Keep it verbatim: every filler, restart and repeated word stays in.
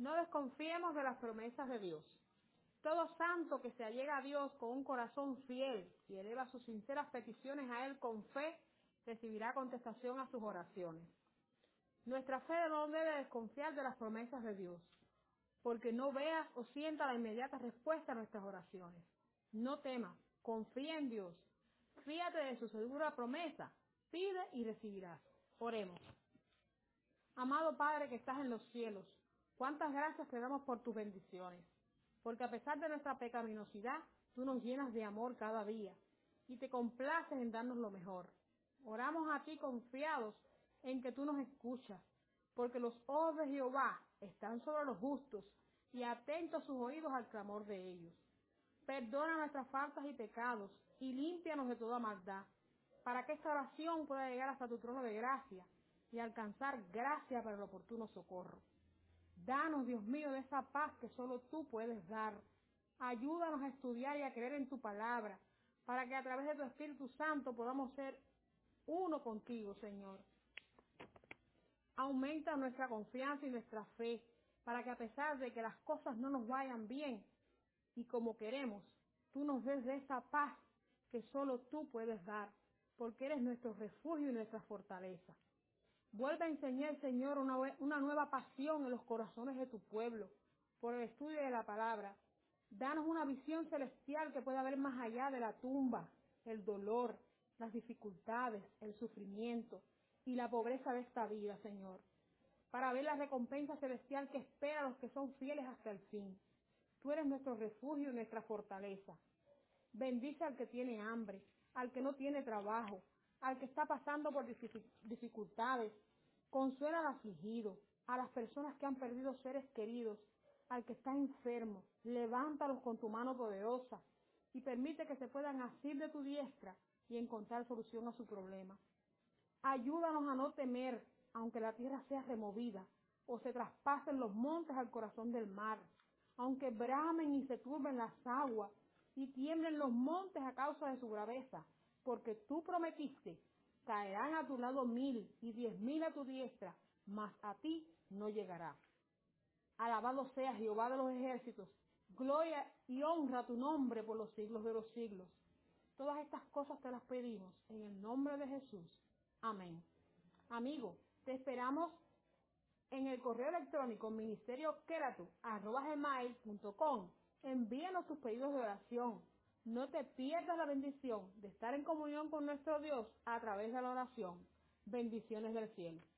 No desconfiemos de las promesas de Dios. Todo santo que se allega a Dios con un corazón fiel y eleva sus sinceras peticiones a Él con fe, recibirá contestación a sus oraciones. Nuestra fe no debe desconfiar de las promesas de Dios, porque no veas o sientas la inmediata respuesta a nuestras oraciones. No temas, confía en Dios, fíate de su segura promesa, pide y recibirás. Oremos. Amado Padre que estás en los cielos, cuántas gracias te damos por tus bendiciones, porque a pesar de nuestra pecaminosidad, tú nos llenas de amor cada día y te complaces en darnos lo mejor. Oramos a ti confiados en que tú nos escuchas, porque los ojos de Jehová están sobre los justos y atentos sus oídos al clamor de ellos. Perdona nuestras faltas y pecados y límpianos de toda maldad, para que esta oración pueda llegar hasta tu trono de gracia y alcanzar gracia para el oportuno socorro. Danos, Dios mío, de esa paz que solo tú puedes dar. Ayúdanos a estudiar y a creer en tu palabra, para que a través de tu Espíritu Santo podamos ser uno contigo, Señor. Aumenta nuestra confianza y nuestra fe, para que a pesar de que las cosas no nos vayan bien y como queremos, tú nos des de esa paz que solo tú puedes dar, porque eres nuestro refugio y nuestra fortaleza. Vuelve a enseñar, Señor, una, una nueva pasión en los corazones de tu pueblo por el estudio de la palabra. Danos una visión celestial que pueda ver más allá de la tumba, el dolor, las dificultades, el sufrimiento y la pobreza de esta vida, Señor, para ver la recompensa celestial que espera a los que son fieles hasta el fin. Tú eres nuestro refugio y nuestra fortaleza. Bendice al que tiene hambre, al que no tiene trabajo, al que está pasando por dificultades. Consuela al afligido, a las personas que han perdido seres queridos, al que está enfermo. Levántalos con tu mano poderosa y permite que se puedan asir de tu diestra y encontrar solución a su problema. Ayúdanos a no temer, aunque la tierra sea removida o se traspasen los montes al corazón del mar, aunque bramen y se turben las aguas y tiemblen los montes a causa de su braveza, porque tú prometiste, caerán a tu lado mil y diez mil a tu diestra, mas a ti no llegará. Alabado sea Jehová de los ejércitos, gloria y honra a tu nombre por los siglos de los siglos. Todas estas cosas te las pedimos en el nombre de Jesús. Amén. Amigo, te esperamos en el correo electrónico ministerioqueratu arroba gmail punto com. Envíanos tus pedidos de oración. No te pierdas la bendición de estar en comunión con nuestro Dios a través de la oración. Bendiciones del cielo.